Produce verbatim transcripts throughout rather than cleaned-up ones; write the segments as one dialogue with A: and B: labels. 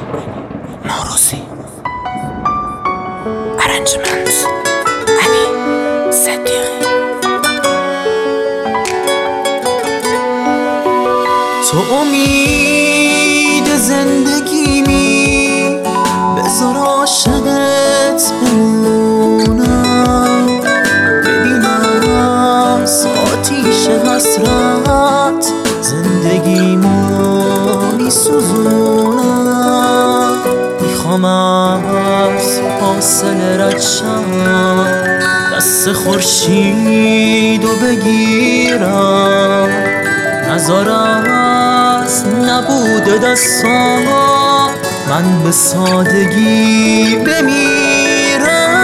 A: نوروزی. ارنجمنت علی صدیقی.
B: تو امید زندگیمی، بذار عاشقت بمونم، ببینم از آتیش حسرت زندگیمو میسوزونم. میخوام از فاصله رد شم، دست خورشیدو بگیرم، نذار از نبود دستام من به سادگی بمیرم.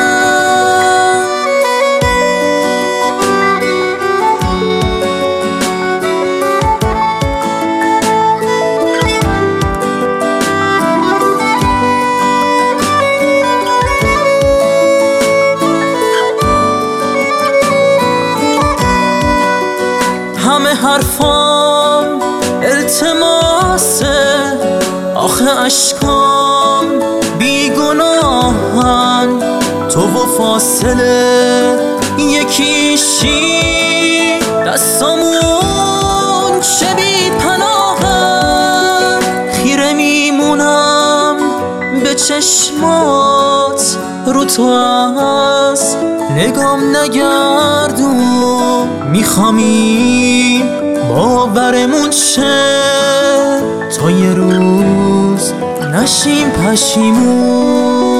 B: همه حرفام التماسه، آخه اشکام بیگناهن، تو و فاصله یکیشی، دستامون چه بی پناهن. خیره میمونم به چشمات، رو تو از نگام نگردون. میخوام این باورمون شه تا یه روز نشیم پشیمون.